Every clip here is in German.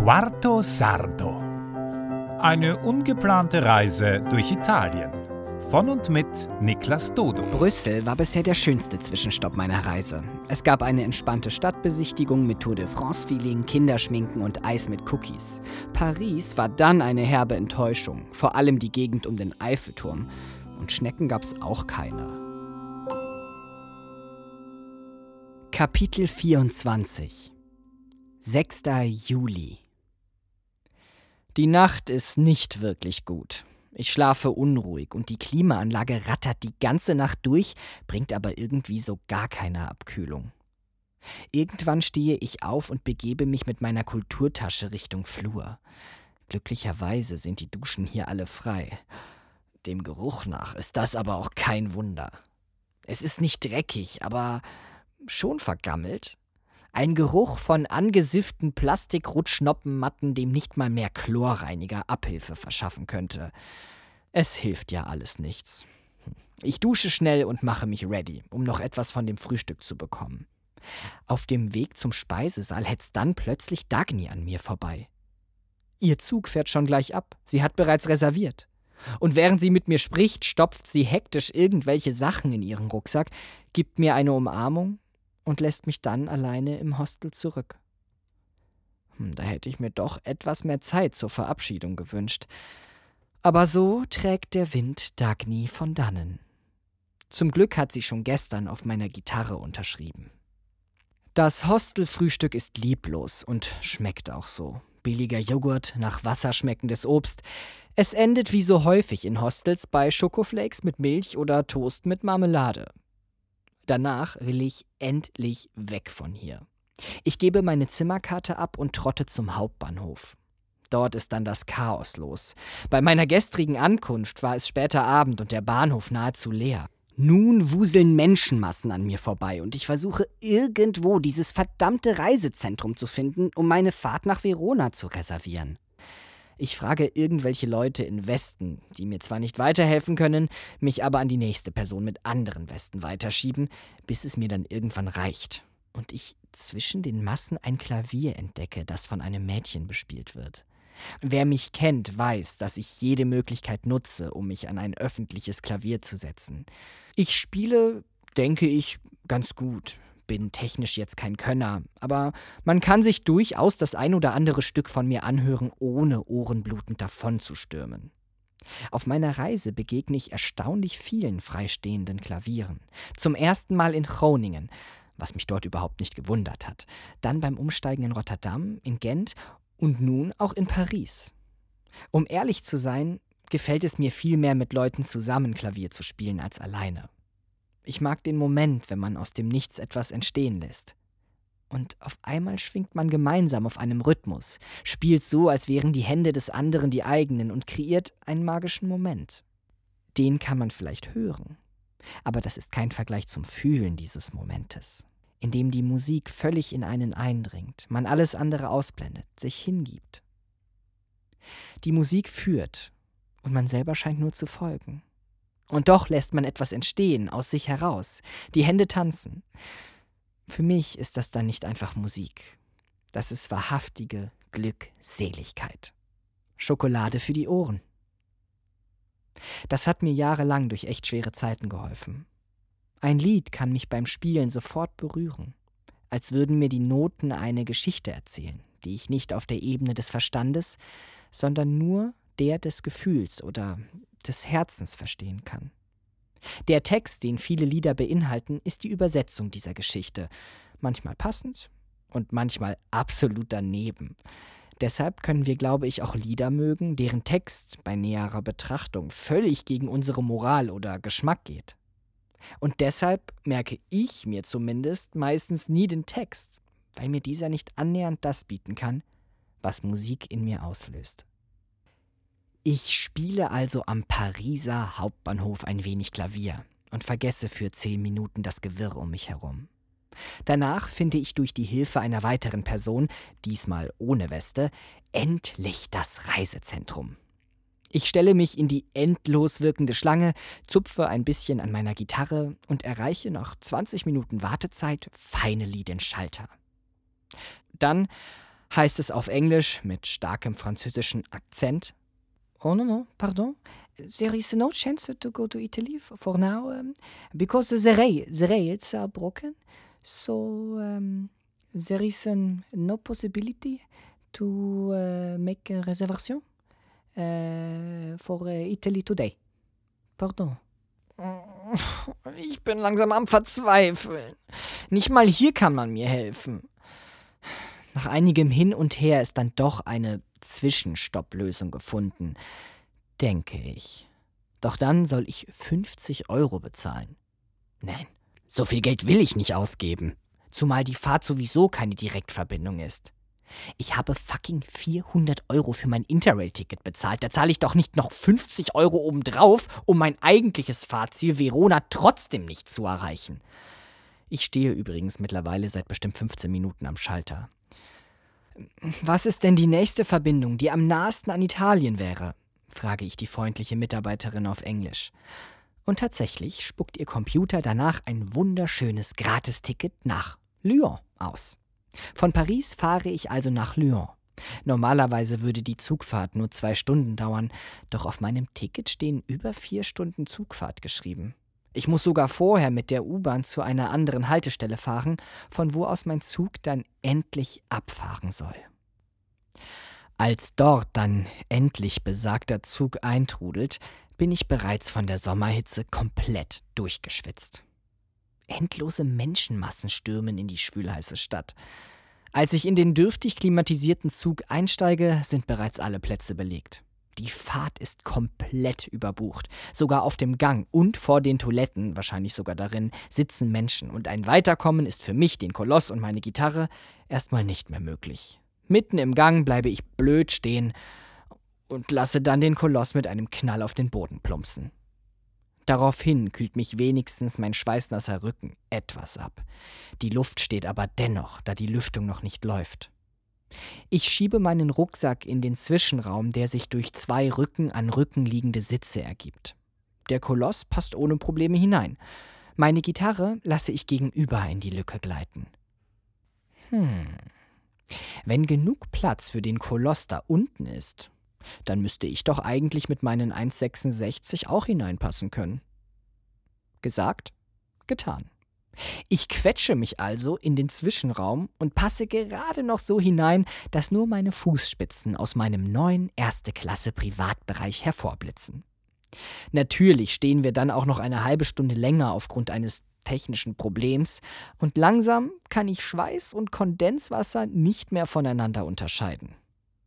Quarto Sardo. Eine ungeplante Reise durch Italien. Von und mit Niklas Dodo. Brüssel war bisher der schönste Zwischenstopp meiner Reise. Es gab eine entspannte Stadtbesichtigung mit Tour de France-Feeling, Kinderschminken und Eis mit Cookies. Paris war dann eine herbe Enttäuschung, vor allem die Gegend um den Eiffelturm. Und Schnecken gab's auch keine. Kapitel 24. 6. Juli. Die Nacht ist nicht wirklich gut. Ich schlafe unruhig und die Klimaanlage rattert die ganze Nacht durch, bringt aber irgendwie so gar keine Abkühlung. Irgendwann stehe ich auf und begebe mich mit meiner Kulturtasche Richtung Flur. Glücklicherweise sind die Duschen hier alle frei. Dem Geruch nach ist das aber auch kein Wunder. Es ist nicht dreckig, aber schon vergammelt. Ein Geruch von angesifften Plastikrutschnoppenmatten, dem nicht mal mehr Chlorreiniger Abhilfe verschaffen könnte. Es hilft ja alles nichts. Ich dusche schnell und mache mich ready, um noch etwas von dem Frühstück zu bekommen. Auf dem Weg zum Speisesaal hetzt dann plötzlich Dagny an mir vorbei. Ihr Zug fährt schon gleich ab. Sie hat bereits reserviert. Und während sie mit mir spricht, stopft sie hektisch irgendwelche Sachen in ihren Rucksack, gibt mir eine Umarmung und lässt mich dann alleine im Hostel zurück. Da hätte ich mir doch etwas mehr Zeit zur Verabschiedung gewünscht. Aber so trägt der Wind Dagny von dannen. Zum Glück hat sie schon gestern auf meiner Gitarre unterschrieben. Das Hostelfrühstück ist lieblos und schmeckt auch so. Billiger Joghurt, nach Wasser schmeckendes Obst. Es endet wie so häufig in Hostels bei Schokoflakes mit Milch oder Toast mit Marmelade. Danach will ich endlich weg von hier. Ich gebe meine Zimmerkarte ab und trotte zum Hauptbahnhof. Dort ist dann das Chaos los. Bei meiner gestrigen Ankunft war es später Abend und der Bahnhof nahezu leer. Nun wuseln Menschenmassen an mir vorbei und ich versuche irgendwo dieses verdammte Reisezentrum zu finden, um meine Fahrt nach Verona zu reservieren. Ich frage irgendwelche Leute in Westen, die mir zwar nicht weiterhelfen können, mich aber an die nächste Person mit anderen Westen weiterschieben, bis es mir dann irgendwann reicht. Und ich zwischen den Massen ein Klavier entdecke, das von einem Mädchen bespielt wird. Wer mich kennt, weiß, dass ich jede Möglichkeit nutze, um mich an ein öffentliches Klavier zu setzen. Ich spiele, denke ich, ganz gut. Bin technisch jetzt kein Könner, aber man kann sich durchaus das ein oder andere Stück von mir anhören, ohne ohrenblutend davonzustürmen. Auf meiner Reise begegne ich erstaunlich vielen freistehenden Klavieren. Zum ersten Mal in Groningen, was mich dort überhaupt nicht gewundert hat. Dann beim Umsteigen in Rotterdam, in Gent und nun auch in Paris. Um ehrlich zu sein, gefällt es mir viel mehr, mit Leuten zusammen Klavier zu spielen als alleine. Ich mag den Moment, wenn man aus dem Nichts etwas entstehen lässt. Und auf einmal schwingt man gemeinsam auf einem Rhythmus, spielt so, als wären die Hände des anderen die eigenen und kreiert einen magischen Moment. Den kann man vielleicht hören, aber das ist kein Vergleich zum Fühlen dieses Momentes, in dem die Musik völlig in einen eindringt, man alles andere ausblendet, sich hingibt. Die Musik führt und man selber scheint nur zu folgen. Und doch lässt man etwas entstehen, aus sich heraus. Die Hände tanzen. Für mich ist das dann nicht einfach Musik. Das ist wahrhaftige Glückseligkeit. Schokolade für die Ohren. Das hat mir jahrelang durch echt schwere Zeiten geholfen. Ein Lied kann mich beim Spielen sofort berühren, als würden mir die Noten eine Geschichte erzählen, die ich nicht auf der Ebene des Verstandes, sondern nur der des Gefühls oder des Herzens verstehen kann. Der Text, den viele Lieder beinhalten, ist die Übersetzung dieser Geschichte. Manchmal passend und manchmal absolut daneben. Deshalb können wir, glaube ich, auch Lieder mögen, deren Text bei näherer Betrachtung völlig gegen unsere Moral oder Geschmack geht. Und deshalb merke ich mir zumindest meistens nie den Text, weil mir dieser nicht annähernd das bieten kann, was Musik in mir auslöst. Ich spiele also am Pariser Hauptbahnhof ein wenig Klavier und vergesse für 10 Minuten das Gewirr um mich herum. Danach finde ich durch die Hilfe einer weiteren Person, diesmal ohne Weste, endlich das Reisezentrum. Ich stelle mich in die endlos wirkende Schlange, zupfe ein bisschen an meiner Gitarre und erreiche nach 20 Minuten Wartezeit finally den Schalter. Dann heißt es auf Englisch mit starkem französischen Akzent. Oh no, pardon. There is no chance to go to Italy for now, because the rails are broken. So there is no possibility to make a reservation for Italy today. Pardon. Ich bin langsam am Verzweifeln. Nicht mal hier kann man mir helfen. Nach einigem Hin und Her ist dann doch eine Zwischenstopplösung gefunden, denke ich. Doch dann soll ich 50 € bezahlen. Nein, so viel Geld will ich nicht ausgeben. Zumal die Fahrt sowieso keine Direktverbindung ist. Ich habe fucking 400 € für mein Interrail-Ticket bezahlt. Da zahle ich doch nicht noch 50 € obendrauf, um mein eigentliches Fahrziel Verona trotzdem nicht zu erreichen. Ich stehe übrigens mittlerweile seit bestimmt 15 Minuten am Schalter. Was ist denn die nächste Verbindung, die am nahesten an Italien wäre? Frage ich die freundliche Mitarbeiterin auf Englisch. Und tatsächlich spuckt ihr Computer danach ein wunderschönes Gratisticket nach Lyon aus. Von Paris fahre ich also nach Lyon. Normalerweise würde die Zugfahrt nur 2 Stunden dauern, doch auf meinem Ticket stehen über 4 Stunden Zugfahrt geschrieben. Ich muss sogar vorher mit der U-Bahn zu einer anderen Haltestelle fahren, von wo aus mein Zug dann endlich abfahren soll. Als dort dann endlich besagter Zug eintrudelt, bin ich bereits von der Sommerhitze komplett durchgeschwitzt. Endlose Menschenmassen stürmen in die schwülheiße Stadt. Als ich in den dürftig klimatisierten Zug einsteige, sind bereits alle Plätze belegt. Die Fahrt ist komplett überbucht. Sogar auf dem Gang und vor den Toiletten, wahrscheinlich sogar darin, sitzen Menschen. Und ein Weiterkommen ist für mich, den Koloss und meine Gitarre, erstmal nicht mehr möglich. Mitten im Gang bleibe ich blöd stehen und lasse dann den Koloss mit einem Knall auf den Boden plumpsen. Daraufhin kühlt mich wenigstens mein schweißnasser Rücken etwas ab. Die Luft steht aber dennoch, da die Lüftung noch nicht läuft. Ich schiebe meinen Rucksack in den Zwischenraum, der sich durch 2 Rücken an Rücken liegende Sitze ergibt. Der Koloss passt ohne Probleme hinein. Meine Gitarre lasse ich gegenüber in die Lücke gleiten. Wenn genug Platz für den Koloss da unten ist, dann müsste ich doch eigentlich mit meinen 1,66 auch hineinpassen können. Gesagt, getan. Ich quetsche mich also in den Zwischenraum und passe gerade noch so hinein, dass nur meine Fußspitzen aus meinem neuen Erste-Klasse-Privatbereich hervorblitzen. Natürlich stehen wir dann auch noch eine halbe Stunde länger aufgrund eines technischen Problems und langsam kann ich Schweiß und Kondenswasser nicht mehr voneinander unterscheiden.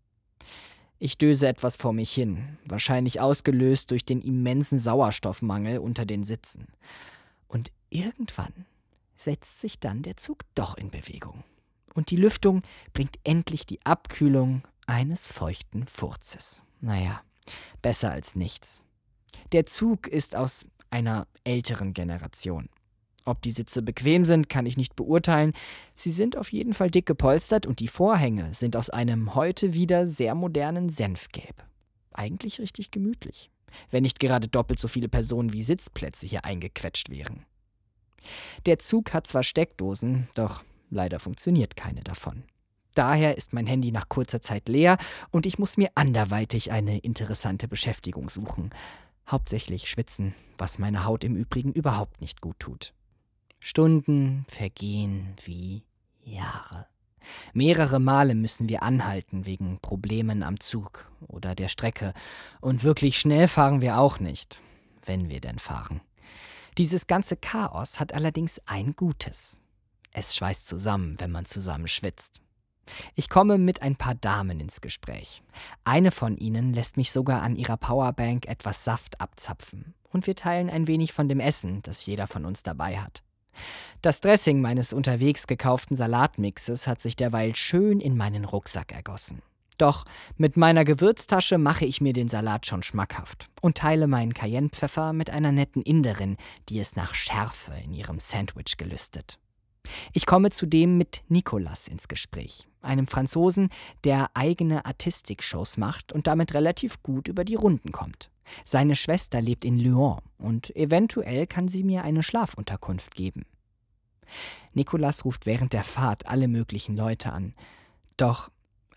Ich döse etwas vor mich hin, wahrscheinlich ausgelöst durch den immensen Sauerstoffmangel unter den Sitzen. Und irgendwann setzt sich dann der Zug doch in Bewegung. Und die Lüftung bringt endlich die Abkühlung eines feuchten Furzes. Naja, besser als nichts. Der Zug ist aus einer älteren Generation. Ob die Sitze bequem sind, kann ich nicht beurteilen. Sie sind auf jeden Fall dick gepolstert und die Vorhänge sind aus einem heute wieder sehr modernen Senfgelb. Eigentlich richtig gemütlich, wenn nicht gerade doppelt so viele Personen wie Sitzplätze hier eingequetscht wären. Der Zug hat zwar Steckdosen, doch leider funktioniert keine davon. Daher ist mein Handy nach kurzer Zeit leer und ich muss mir anderweitig eine interessante Beschäftigung suchen. Hauptsächlich schwitzen, was meiner Haut im Übrigen überhaupt nicht gut tut. Stunden vergehen wie Jahre. Mehrere Male müssen wir anhalten wegen Problemen am Zug oder der Strecke. Und wirklich schnell fahren wir auch nicht, wenn wir denn fahren. Dieses ganze Chaos hat allerdings ein Gutes. Es schweißt zusammen, wenn man zusammen schwitzt. Ich komme mit ein paar Damen ins Gespräch. Eine von ihnen lässt mich sogar an ihrer Powerbank etwas Saft abzapfen. Und wir teilen ein wenig von dem Essen, das jeder von uns dabei hat. Das Dressing meines unterwegs gekauften Salatmixes hat sich derweil schön in meinen Rucksack ergossen. Doch mit meiner Gewürztasche mache ich mir den Salat schon schmackhaft und teile meinen Cayennepfeffer mit einer netten Inderin, die es nach Schärfe in ihrem Sandwich gelüstet. Ich komme zudem mit Nicolas ins Gespräch, einem Franzosen, der eigene Artistik-Shows macht und damit relativ gut über die Runden kommt. Seine Schwester lebt in Lyon und eventuell kann sie mir eine Schlafunterkunft geben. Nicolas ruft während der Fahrt alle möglichen Leute an. Doch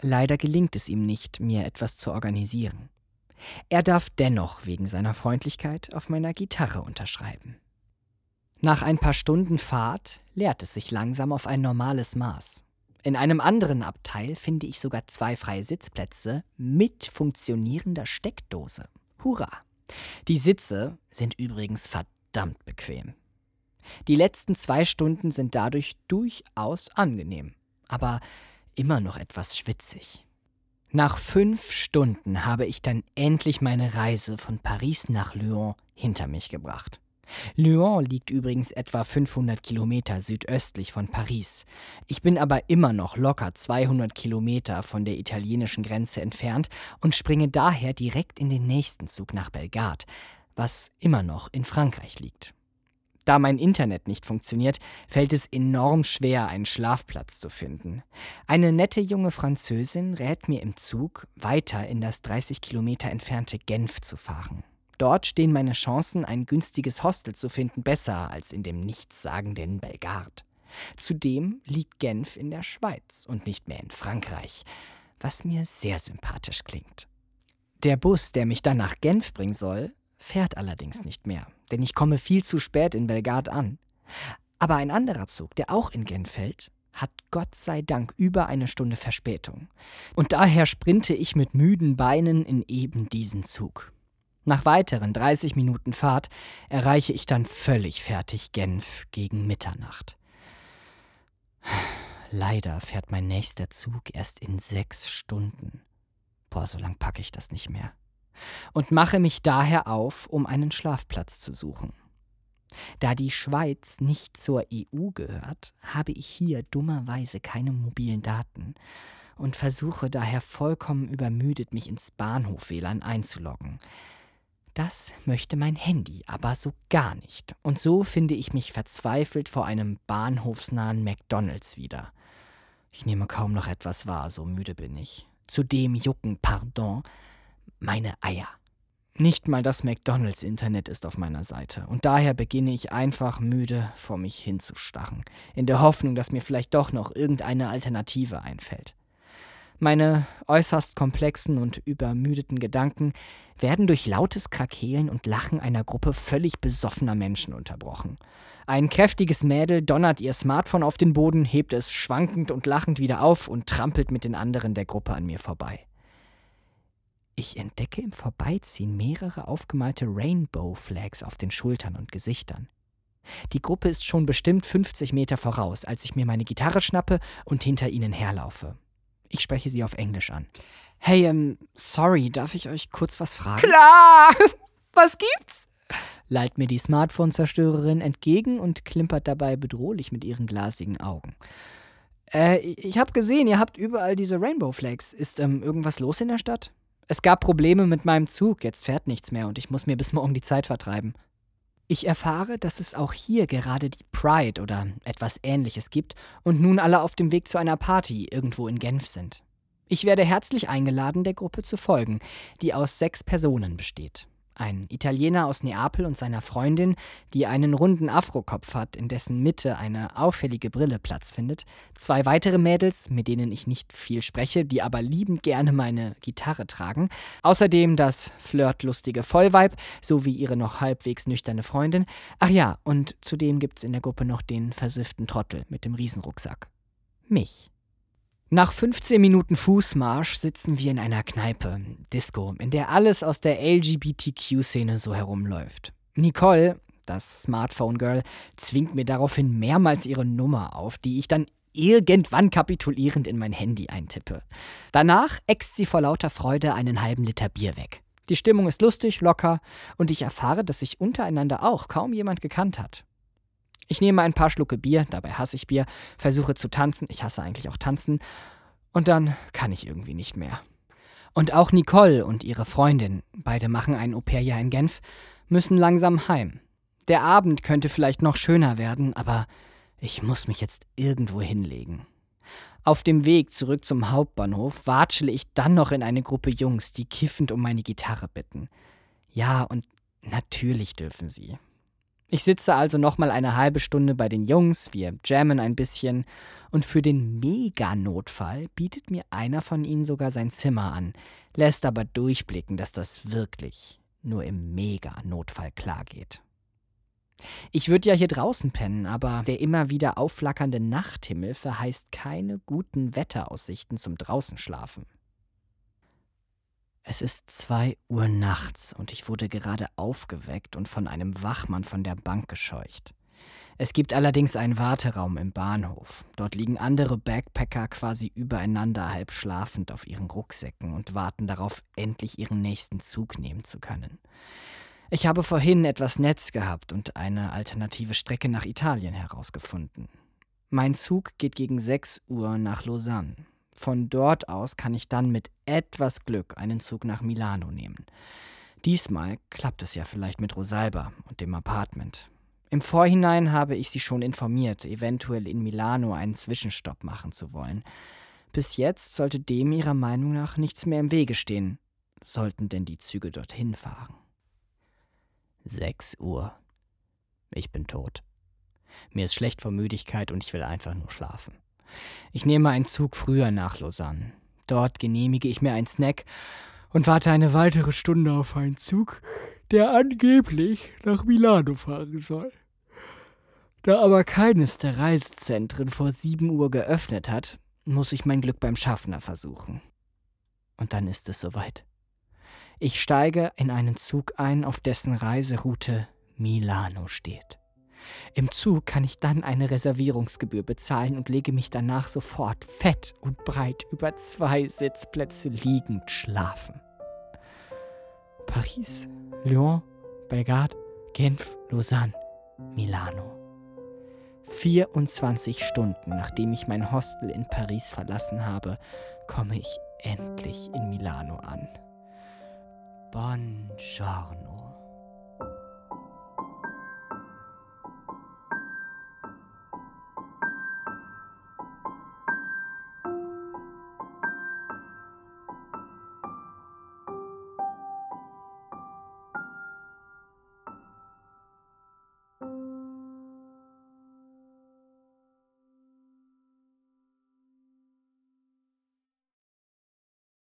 Leider gelingt es ihm nicht, mir etwas zu organisieren. Er darf dennoch wegen seiner Freundlichkeit auf meiner Gitarre unterschreiben. Nach ein paar Stunden Fahrt leert es sich langsam auf ein normales Maß. In einem anderen Abteil finde ich sogar 2 freie Sitzplätze mit funktionierender Steckdose. Hurra! Die Sitze sind übrigens verdammt bequem. Die letzten 2 Stunden sind dadurch durchaus angenehm, aber immer noch etwas schwitzig. Nach 5 Stunden habe ich dann endlich meine Reise von Paris nach Lyon hinter mich gebracht. Lyon liegt übrigens etwa 500 Kilometer südöstlich von Paris. Ich bin aber immer noch locker 200 Kilometer von der italienischen Grenze entfernt und springe daher direkt in den nächsten Zug nach Bellegarde, was immer noch in Frankreich liegt. Da mein Internet nicht funktioniert, fällt es enorm schwer, einen Schlafplatz zu finden. Eine nette junge Französin rät mir im Zug, weiter in das 30 Kilometer entfernte Genf zu fahren. Dort stehen meine Chancen, ein günstiges Hostel zu finden, besser als in dem nichtssagenden Bellegarde. Zudem liegt Genf in der Schweiz und nicht mehr in Frankreich, was mir sehr sympathisch klingt. Der Bus, der mich dann nach Genf bringen soll, fährt allerdings nicht mehr, denn ich komme viel zu spät in Bellegarde an. Aber ein anderer Zug, der auch in Genf hält, hat Gott sei Dank über 1 Stunde Verspätung. Und daher sprinte ich mit müden Beinen in eben diesen Zug. Nach weiteren 30 Minuten Fahrt erreiche ich dann völlig fertig Genf gegen Mitternacht. Leider fährt mein nächster Zug erst in 6 Stunden. So lang packe ich das nicht mehr. Und mache mich daher auf, um einen Schlafplatz zu suchen. Da die Schweiz nicht zur EU gehört, habe ich hier dummerweise keine mobilen Daten und versuche daher vollkommen übermüdet, mich ins Bahnhof-WLAN einzuloggen. Das möchte mein Handy aber so gar nicht. Und so finde ich mich verzweifelt vor einem bahnhofsnahen McDonald's wieder. Ich nehme kaum noch etwas wahr, so müde bin ich. Zudem jucken, meine Eier. Nicht mal das McDonald's-Internet ist auf meiner Seite. Und daher beginne ich einfach müde vor mich hinzustarren, in der Hoffnung, dass mir vielleicht doch noch irgendeine Alternative einfällt. Meine äußerst komplexen und übermüdeten Gedanken werden durch lautes Krakeelen und Lachen einer Gruppe völlig besoffener Menschen unterbrochen. Ein kräftiges Mädel donnert ihr Smartphone auf den Boden, hebt es schwankend und lachend wieder auf und trampelt mit den anderen der Gruppe an mir vorbei. Ich entdecke im Vorbeiziehen mehrere aufgemalte Rainbow-Flags auf den Schultern und Gesichtern. Die Gruppe ist schon bestimmt 50 Meter voraus, als ich mir meine Gitarre schnappe und hinter ihnen herlaufe. Ich spreche sie auf Englisch an. Hey, sorry, darf ich euch kurz was fragen? Klar! Was gibt's? Lallt mir die Smartphone-Zerstörerin entgegen und klimpert dabei bedrohlich mit ihren glasigen Augen. Ich hab gesehen, ihr habt überall diese Rainbow-Flags. Ist irgendwas los in der Stadt? Es gab Probleme mit meinem Zug, jetzt fährt nichts mehr und ich muss mir bis morgen die Zeit vertreiben. Ich erfahre, dass es auch hier gerade die Pride oder etwas Ähnliches gibt und nun alle auf dem Weg zu einer Party irgendwo in Genf sind. Ich werde herzlich eingeladen, der Gruppe zu folgen, die aus 6 Personen besteht. Ein Italiener aus Neapel und seiner Freundin, die einen runden Afrokopf hat, in dessen Mitte eine auffällige Brille Platz findet. 2 weitere Mädels, mit denen ich nicht viel spreche, die aber liebend gerne meine Gitarre tragen. Außerdem das flirtlustige Vollweib, sowie ihre noch halbwegs nüchterne Freundin. Ach ja, und zudem gibt's in der Gruppe noch den versifften Trottel mit dem Riesenrucksack. Mich. Nach 15 Minuten Fußmarsch sitzen wir in einer Kneipe, Disco, in der alles aus der LGBTQ-Szene so herumläuft. Nicole, das Smartphone-Girl, zwingt mir daraufhin mehrmals ihre Nummer auf, die ich dann irgendwann kapitulierend in mein Handy eintippe. Danach äxt sie vor lauter Freude einen halben Liter Bier weg. Die Stimmung ist lustig, locker und ich erfahre, dass sich untereinander auch kaum jemand gekannt hat. Ich nehme ein paar Schlucke Bier, dabei hasse ich Bier, versuche zu tanzen, ich hasse eigentlich auch tanzen, und dann kann ich irgendwie nicht mehr. Und auch Nicole und ihre Freundin, beide machen ein Au-pair-Jahr in Genf, müssen langsam heim. Der Abend könnte vielleicht noch schöner werden, aber ich muss mich jetzt irgendwo hinlegen. Auf dem Weg zurück zum Hauptbahnhof watschele ich dann noch in eine Gruppe Jungs, die kiffend um meine Gitarre bitten. Ja, und natürlich dürfen sie. Ich sitze also nochmal eine halbe Stunde bei den Jungs, wir jammen ein bisschen und für den Mega-Notfall bietet mir einer von ihnen sogar sein Zimmer an, lässt aber durchblicken, dass das wirklich nur im Mega-Notfall klar geht. Ich würde ja hier draußen pennen, aber der immer wieder aufflackernde Nachthimmel verheißt keine guten Wetteraussichten zum Draußenschlafen. Es ist 2 Uhr nachts und ich wurde gerade aufgeweckt und von einem Wachmann von der Bank gescheucht. Es gibt allerdings einen Warteraum im Bahnhof. Dort liegen andere Backpacker quasi übereinander halb schlafend auf ihren Rucksäcken und warten darauf, endlich ihren nächsten Zug nehmen zu können. Ich habe vorhin etwas Netz gehabt und eine alternative Strecke nach Italien herausgefunden. Mein Zug geht gegen 6 Uhr nach Lausanne. Von dort aus kann ich dann mit etwas Glück einen Zug nach Milano nehmen. Diesmal klappt es ja vielleicht mit Rosalba und dem Apartment. Im Vorhinein habe ich sie schon informiert, eventuell in Milano einen Zwischenstopp machen zu wollen. Bis jetzt sollte dem ihrer Meinung nach nichts mehr im Wege stehen, sollten denn die Züge dorthin fahren. 6 Uhr. Ich bin tot. Mir ist schlecht vor Müdigkeit und ich will einfach nur schlafen. Ich nehme einen Zug früher nach Lausanne. Dort genehmige ich mir einen Snack und warte eine weitere Stunde auf einen Zug, der angeblich nach Milano fahren soll. Da aber keines der Reisezentren vor 7 Uhr geöffnet hat, muss ich mein Glück beim Schaffner versuchen. Und dann ist es soweit. Ich steige in einen Zug ein, auf dessen Reiseroute Milano steht. Im Zug kann ich dann eine Reservierungsgebühr bezahlen und lege mich danach sofort fett und breit über 2 Sitzplätze liegend schlafen. Paris, Lyon, Belgrad, Genf, Lausanne, Milano. 24 Stunden, nachdem ich mein Hostel in Paris verlassen habe, komme ich endlich in Milano an. Buongiorno.